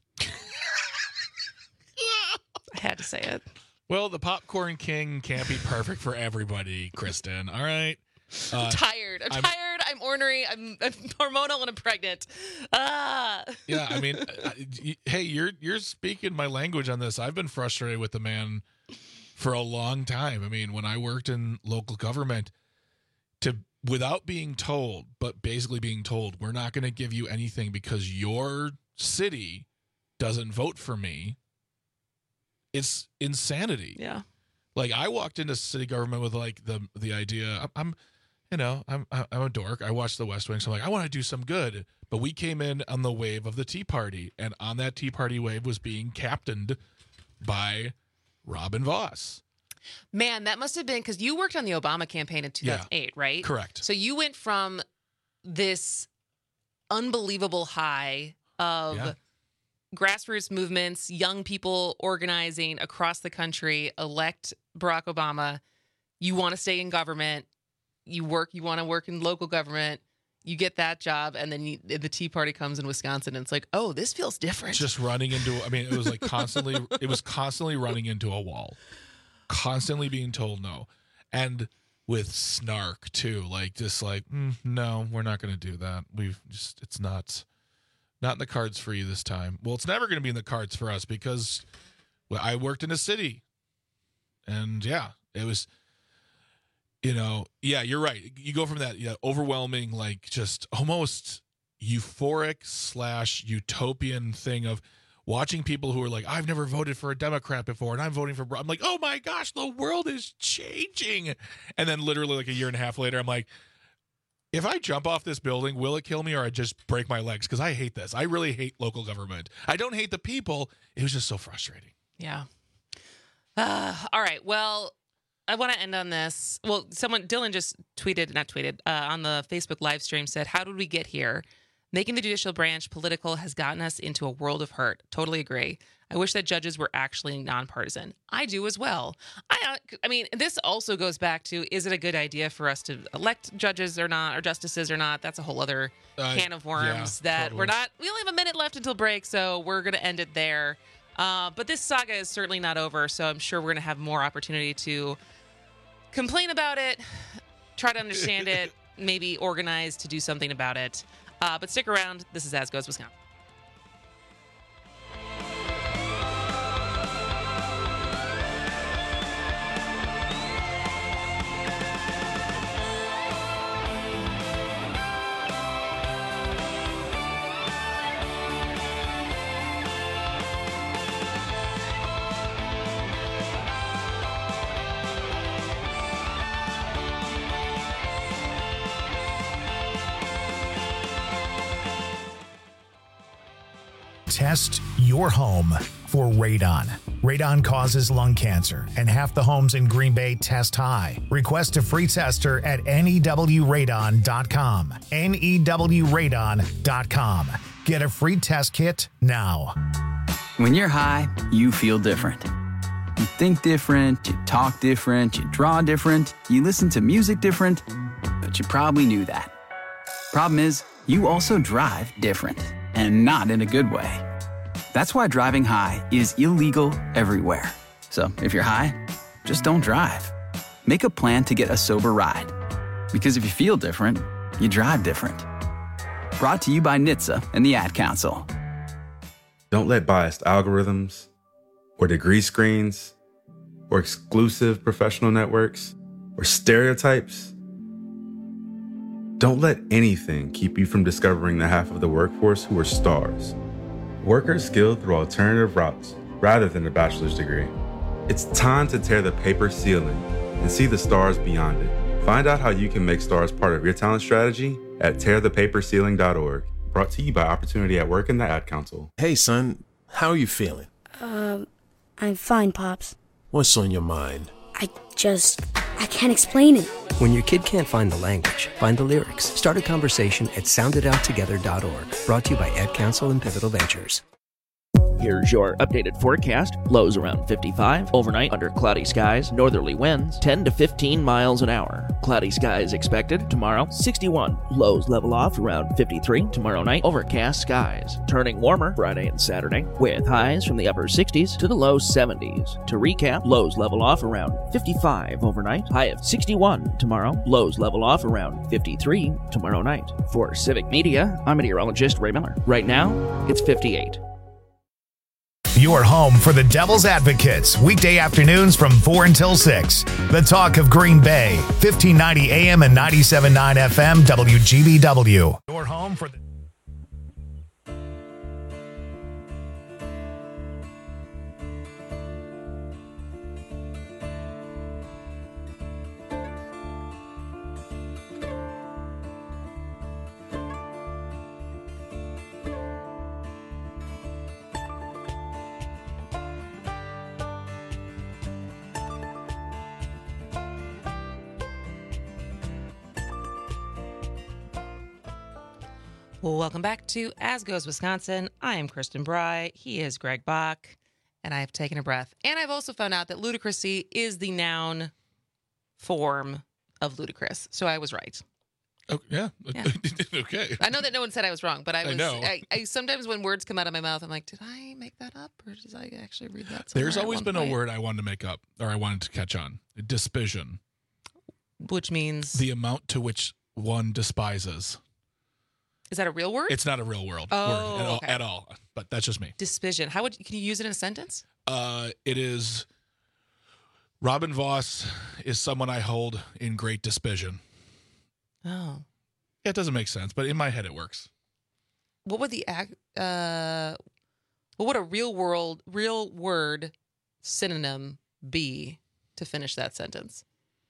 I had to say it. Well, the popcorn king can't be perfect for everybody, Kristen. All right. Uh, I'm tired. I'm, I'm tired. I'm ornery. I'm, I'm hormonal and I'm pregnant. Ah. Yeah, I mean, uh, hey, you're you're speaking my language on this. I've been frustrated with the man for a long time. I mean, when I worked in local government, to without being told, but basically being told, we're not going to give you anything because your city doesn't vote for me. It's insanity. Yeah. Like, I walked into city government with like the the idea, I'm, I'm you know, I'm I'm a dork. I watched The West Wing, so I'm like, I want to do some good. But we came in on the wave of the Tea Party, and on that Tea Party wave was being captained by Robin Vos. Man, that must have been because you worked on the Obama campaign in two thousand eight, yeah, right? Correct. So you went from this unbelievable high of yeah. grassroots movements, young people organizing across the country, elect Barack Obama. You want to stay in government. You work. You want to work in local government. You get that job, and then you, the Tea Party comes in Wisconsin, and it's like, oh, this feels different. Just running into. I mean, it was like constantly. It was constantly running into a wall, constantly being told no, and with snark too. Like just like, mm, no, we're not going to do that. We've just. It's not. Not in the cards for you this time. Well, it's never going to be in the cards for us because well, I worked in a city. And yeah, it was, you know, yeah, you're right. You go from that yeah, overwhelming, like just almost euphoric slash utopian thing of watching people who are like, I've never voted for a Democrat before and I'm voting for, I'm like, oh my gosh, the world is changing. And then literally like a year and a half later, I'm like, if I jump off this building, will it kill me or I just break my legs? Because I hate this. I really hate local government. I don't hate the people. It was just so frustrating. Yeah. Uh, all right. Well, I want to end on this. Well, someone, Dylan just tweeted, not tweeted, uh, on the Facebook live stream said, how did we get here? Making the judicial branch political has gotten us into a world of hurt. Totally agree. I wish that judges were actually nonpartisan. I do as well. I I mean, this also goes back to, is it a good idea for us to elect judges or not, or justices or not? That's a whole other uh, can of worms yeah, that totally. we're not, we only have a minute left until break, so we're going to end it there. Uh, but this saga is certainly not over, so I'm sure we're going to have more opportunity to complain about it, try to understand it, maybe organize to do something about it. Uh, but stick around. This is As Goes Wisconsin. Test your home for radon. Radon causes lung cancer, and half the homes in Green Bay test high. Request a free tester at N E W radon dot com. N E W radon dot com. Get a free test kit now. When you're high, you feel different. You think different, you talk different, you draw different, you listen to music different, but you probably knew that. Problem is, you also drive different, and not in a good way. That's why driving high is illegal everywhere. So if you're high, just don't drive. Make a plan to get a sober ride. Because if you feel different, you drive different. Brought to you by N H T S A and the Ad Council. Don't let biased algorithms or degree screens or exclusive professional networks or stereotypes. Don't let anything keep you from discovering the half of the workforce who are stars. Workers skilled through alternative routes rather than a bachelor's degree. It's time to tear the paper ceiling and see the stars beyond it. Find out how you can make stars part of your talent strategy at tear the paper ceiling dot org. Brought to you by Opportunity at Work and the Ad Council. Hey, son. How are you feeling? Um, I'm fine, Pops. What's on your mind? I just... I can't explain it. When your kid can't find the language, find the lyrics. Start a conversation at sound it out together dot org. Brought to you by Ad Council and Pivotal Ventures. Here's your updated forecast. Lows around fifty-five. Overnight, under cloudy skies, northerly winds, ten to fifteen miles an hour. Cloudy skies expected. Tomorrow, sixty-one. Lows level off around fifty-three. Tomorrow night, overcast skies. Turning warmer Friday and Saturday, with highs from the upper sixties to the low seventies. To recap, lows level off around fifty-five overnight. High of sixty-one tomorrow. Lows level off around fifty-three tomorrow night. For Civic Media, I'm meteorologist Ray Miller. Right now, it's fifty-eight. Your home for the Devil's Advocates, weekday afternoons from four until six. The talk of Green Bay, fifteen ninety A M and ninety-seven point nine F M, W G B W. Your home for the... Welcome back to As Goes Wisconsin. I am Kristen Bry. He is Greg Bach. And I have taken a breath. And I've also found out that ludicrousy is the noun form of ludicrous. So I was right. Oh, yeah. Yeah. Okay. I know that no one said I was wrong, but I was. I know. I, I sometimes when words come out of my mouth, I'm like, did I make that up, or did I actually read that somewhere? There's always at one been point? a word I wanted to make up, or I wanted to catch on. Despision. Which means? The amount to which one despises. Is that a real word? It's not a real world Oh, word at all, okay. at all, but that's just me. Despision. How would can you use it in a sentence? Uh, it is. Robin Voss is someone I hold in great despision. Oh. Yeah, it doesn't make sense, but in my head it works. What would the act? Uh, what would a real world, real word synonym be to finish that sentence?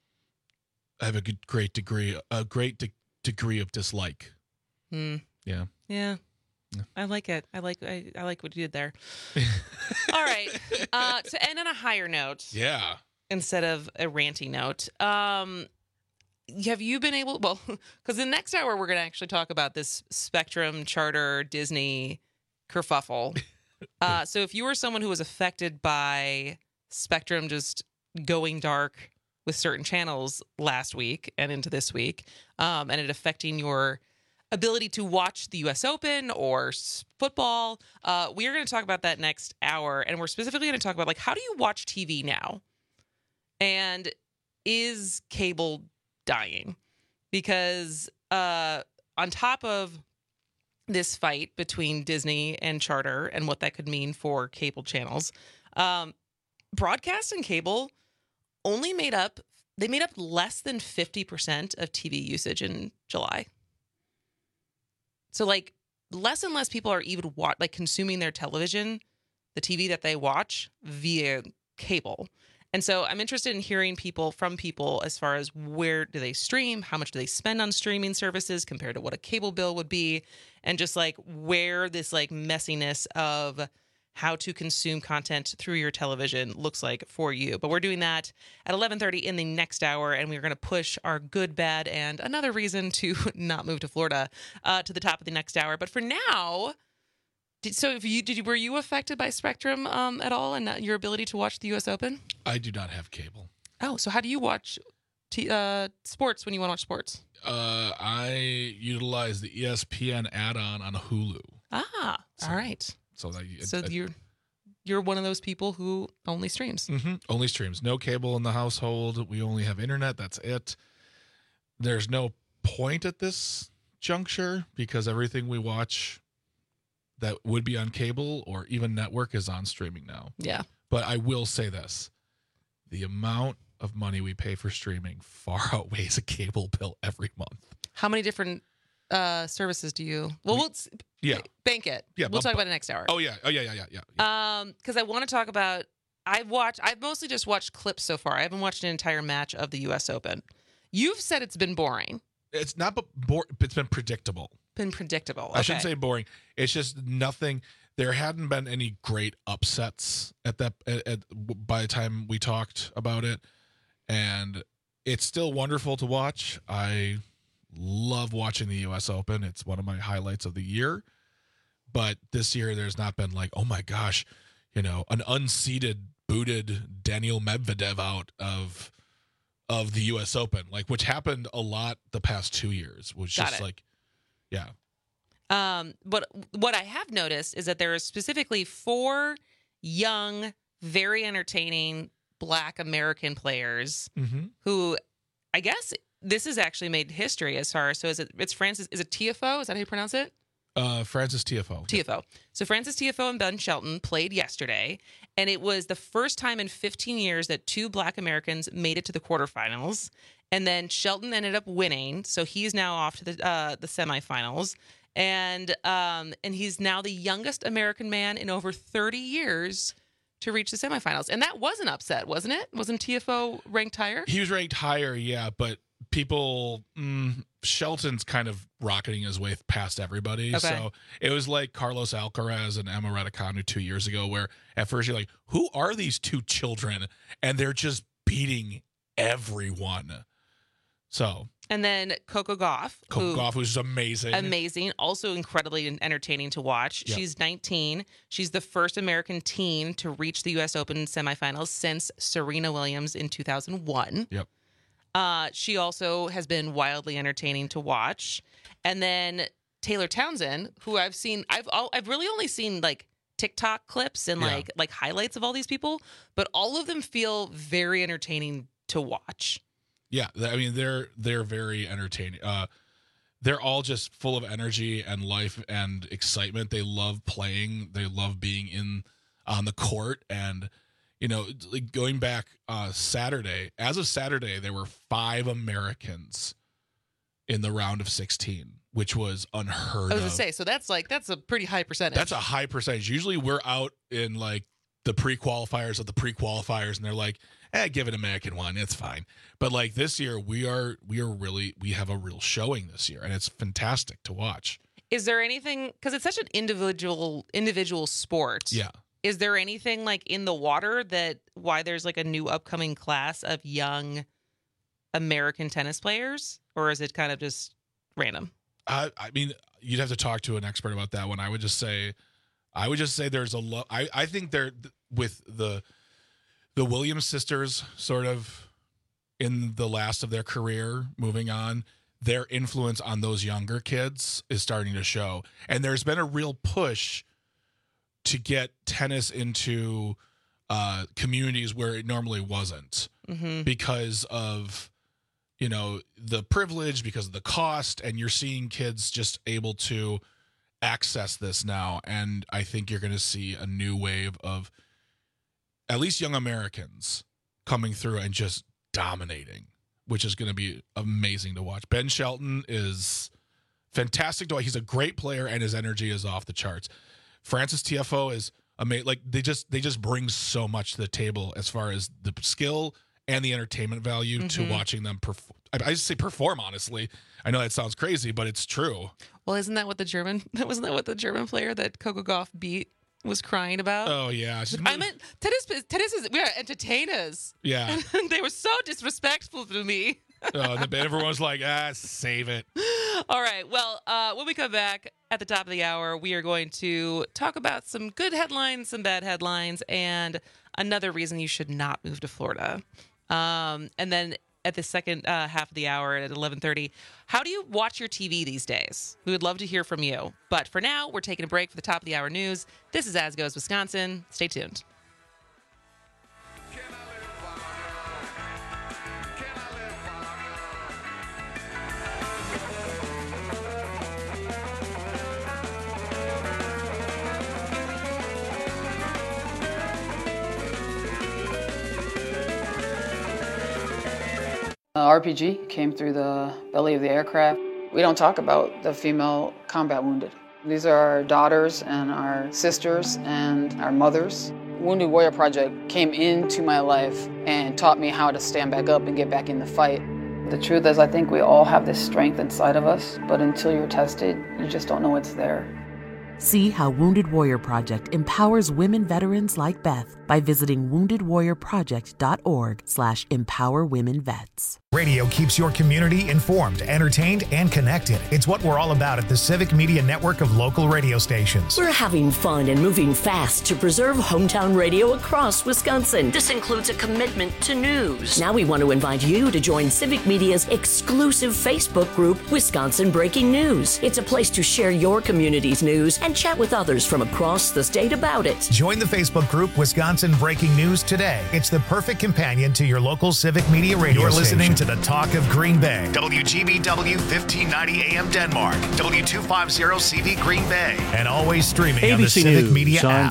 I have a good, great degree, a great de- degree of dislike. Hmm. Yeah. Yeah. Yeah. I like it. I like I, I like what you did there. All right. Uh, to end on a higher note. Yeah. Instead of a ranty note. Um, have you been able? Well, because the next hour we're going to actually talk about this Spectrum, Charter, Disney kerfuffle. Uh, so if you were someone who was affected by Spectrum just going dark with certain channels last week and into this week, um, and it affecting your ability to watch the U S Open or s- football. Uh, we are going to talk about that next hour, and we're specifically going to talk about, like, how do you watch T V now? And is cable dying? Because uh, on top of this fight between Disney and Charter and what that could mean for cable channels, um, broadcast and cable only made up, they made up less than fifty percent of T V usage in July. So, like, less and less people are even wa- like consuming their television, the T V that they watch, via cable. And so I'm interested in hearing people from people as far as where do they stream, how much do they spend on streaming services compared to what a cable bill would be, and just like where this like messiness of how to consume content through your television looks like for you. But we're doing that at eleven thirty in the next hour, and we're going to push our good, bad, and another reason to not move to Florida uh, to the top of the next hour. But for now, did, so if you did, you, were you affected by Spectrum um, at all, and your ability to watch the U S Open? I do not have cable. Oh, so how do you watch t- uh, sports when you want to watch sports? Uh, I utilize the E S P N add-on on Hulu. Ah, So- all right. So, that, So I- you're you're one of those people who only streams. Mm-hmm. Only streams. No cable in the household. We only have internet. That's it. There's no point at this juncture because everything we watch that would be on cable or even network is on streaming now. Yeah. But I will say this. The amount of money we pay for streaming far outweighs a cable bill every month. How many different uh, services do you? Well, we'll Yeah. bank it. Yeah, we'll but- talk about it next hour. Oh, yeah. Oh, yeah, yeah, yeah, yeah. Um, because I want to talk about. I've watched. I've mostly just watched clips so far. I haven't watched an entire match of the U S Open. You've said it's been boring. It's not, but bor- it's been predictable. Been predictable. Okay. I shouldn't say boring. It's just nothing. There hadn't been any great upsets at that at, at, by the time we talked about it, and it's still wonderful to watch. I love watching the U S Open. It's one of my highlights of the year. But this year, there's not been like, oh my gosh, you know, an unseeded, booted Daniil Medvedev out of of the U S Open, like which happened a lot the past two years. Was Got just it. like, yeah. Um, but what I have noticed is that there are specifically four young, very entertaining Black American players Mm-hmm. who, I guess, this has actually made history as far as so is it it's Francis is it T F O? Is that how you pronounce it? Uh, Francis T F O. T F O. So Francis T F O and Ben Shelton played yesterday, and it was the first time in fifteen years that two Black Americans made it to the quarterfinals. And then Shelton ended up winning, so he's now off to the uh, the semifinals. And um, and he's now the youngest American man in over thirty years to reach the semifinals. And that was an upset, wasn't it? Wasn't T F O ranked higher? He was ranked higher, yeah, but people, mm, Shelton's kind of rocketing his way past everybody. Okay. So it was like Carlos Alcaraz and Emma Raducanu two years ago, where at first you're like, who are these two children? And they're just beating everyone. So. And then Coco Gauff. Coco who, Gauff, who's amazing. Amazing. Also incredibly entertaining to watch. Yep. She's nineteen. She's the first American teen to reach the U S Open semifinals since Serena Williams in two thousand one. Yep. Uh, she also has been wildly entertaining to watch. And then Taylor Townsend, who I've seen, I've all, I've really only seen like TikTok clips and Yeah. like like highlights of all these people, but all of them feel very entertaining to watch. Yeah, th- I mean they're they're very entertaining. Uh, they're all just full of energy and life and excitement. They love playing. They love being in on the court. And you know, like going back uh, Saturday, as of Saturday, there were five Americans in the round of sixteen, which was unheard I was of. gonna say, so that's like that's a pretty high percentage. That's a high percentage. Usually, we're out in like the pre-qualifiers of the pre-qualifiers, and they're like, eh, give an American one, it's fine. But like this year, we are we are really we have a real showing this year, and it's fantastic to watch. Is there anything, because it's such an individual individual sport? Yeah. Is there anything like in the water that why there's like a new upcoming class of young American tennis players, or is it kind of just random? I I mean, you'd have to talk to an expert about that one. I would just say, I would just say there's a lot. I I think they're with the the Williams sisters sort of in the last of their career, moving on. Their influence on those younger kids is starting to show. And there's been a real push to get tennis into uh, communities where it normally wasn't Mm-hmm. because of, you know, the privilege, because of the cost. And you're seeing kids just able to access this now. And I think you're going to see a new wave of at least young Americans coming through and just dominating, which is going to be amazing to watch. Ben Shelton is fantastic to watch. He's a great player, and his energy is off the charts. Francis T F O is amazing. Like they just they just bring so much to the table as far as the skill and the entertainment value Mm-hmm. to watching them perform. I, I just say perform, honestly. I know that sounds crazy, but it's true. Well, isn't that what the German wasn't that what the German player that Coco Gauff beat was crying about? Oh yeah, She's- I meant tennis. Tennis is we are entertainers. yeah. And they were so disrespectful to me. Oh, and then everyone's like, ah, save it. All right. Well, uh, when we come back at the top of the hour, we are going to talk about some good headlines, some bad headlines, and another reason you should not move to Florida. Um, and then at the second uh, half of the hour at eleven thirty, how do you watch your T V these days? We would love to hear from you. But for now, we're taking a break for the top of the hour news. This is As Goes Wisconsin. Stay tuned. Uh, R P G came through the belly of the aircraft. We don't talk about the female combat wounded. These are our daughters and our sisters and our mothers. Wounded Warrior Project came into my life and taught me how to stand back up and get back in the fight. The truth is, I think we all have this strength inside of us, but until you're tested, you just don't know it's there. See how Wounded Warrior Project empowers women veterans like Beth by by visiting wounded warrior project dot org slash empower women vets. Radio keeps your community informed, entertained, and connected. It's what we're all about at the Civic Media Network of local radio stations. We're having fun and moving fast to preserve hometown radio across Wisconsin. This includes a commitment to news. Now we want to invite you to join Civic Media's exclusive Facebook group, Wisconsin Breaking News. It's a place to share your community's news and chat with others from across the state about it. Join the Facebook group Wisconsin Breaking News today. It's the perfect companion to your local Civic Media radio You're station. listening to the Talk of Green Bay. W G B W fifteen ninety A M Denmark. W two fifty C V Green Bay. And always streaming A B C on the Civic News Media on app.